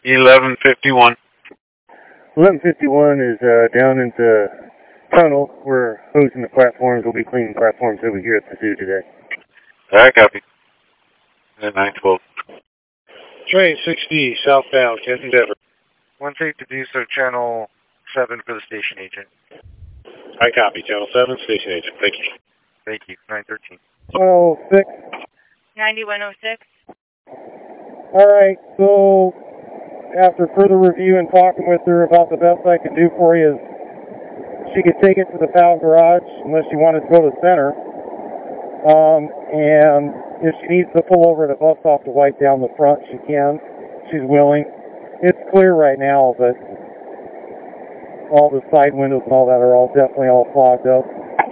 1151. 1151 is down in the tunnel. We're hosing the platforms. We'll be cleaning platforms over here at the zoo today. I copy. At 912. Train 60 southbound, Kent Endeavor. 1 to do so, channel 7 for the station agent. I copy, channel 7, station agent. Thank you. Thank you. 913. 106. 9106. All right, so after further review and talking with her about the best I can do for you is she could take it to the PAL garage unless she wanted to go to the center. And if she needs to pull over to bus off to White down the front, she can. She's willing. It's clear right now, but all the side windows and all that are all definitely all clogged up.